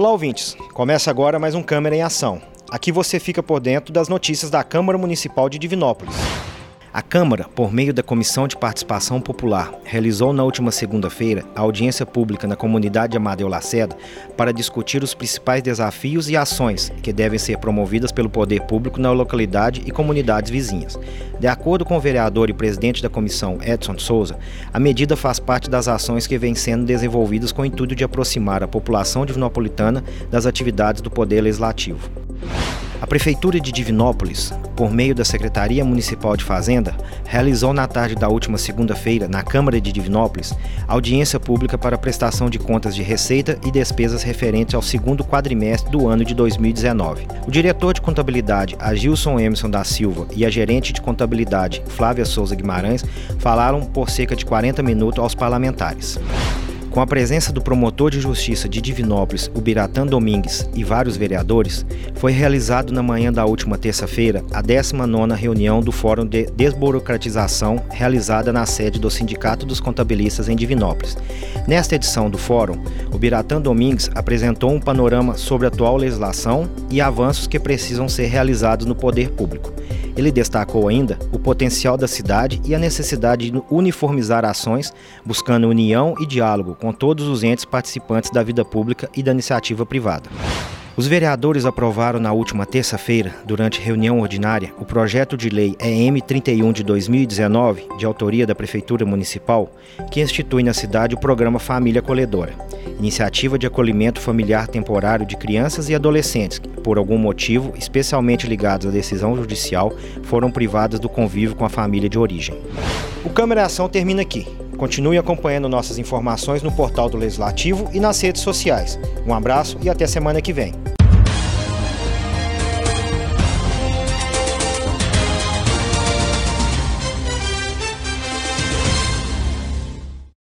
Olá, ouvintes! Começa agora mais um Câmara em Ação. Aqui você fica por dentro das notícias da Câmara Municipal de Divinópolis. A Câmara, por meio da Comissão de Participação Popular, realizou na última segunda-feira a audiência pública na comunidade Amadeu Lacerda para discutir os principais desafios e ações que devem ser promovidas pelo poder público na localidade e comunidades vizinhas. De acordo com o vereador e presidente da comissão, Edson Souza, a medida faz parte das ações que vêm sendo desenvolvidas com o intuito de aproximar a população divinopolitana das atividades do Poder Legislativo. A Prefeitura de Divinópolis, por meio da Secretaria Municipal de Fazenda, realizou na tarde da última segunda-feira, na Câmara de Divinópolis, audiência pública para prestação de contas de receita e despesas referentes ao segundo quadrimestre do ano de 2019. O diretor de contabilidade, Agilson Emerson da Silva, e a gerente de contabilidade, Flávia Souza Guimarães, falaram por cerca de 40 minutos aos parlamentares. Com a presença do promotor de justiça de Divinópolis, Ubiratã Domingues, e vários vereadores, foi realizado na manhã da última terça-feira a 19ª reunião do Fórum de Desburocratização, realizada na sede do Sindicato dos Contabilistas em Divinópolis. Nesta edição do Fórum, Ubiratã Domingues apresentou um panorama sobre a atual legislação e avanços que precisam ser realizados no poder público. Ele destacou ainda o potencial da cidade e a necessidade de uniformizar ações, buscando união e diálogo com todos os entes participantes da vida pública e da iniciativa privada. Os vereadores aprovaram na última terça-feira, durante reunião ordinária, o projeto de lei EM 31 de 2019, de autoria da Prefeitura Municipal, que institui na cidade o programa Família Acolhedora, iniciativa de acolhimento familiar temporário de crianças e adolescentes que, por algum motivo, especialmente ligados à decisão judicial, foram privadas do convívio com a família de origem. O Câmara em Ação termina aqui. Continue acompanhando nossas informações no portal do Legislativo e nas redes sociais. Um abraço e até semana que vem.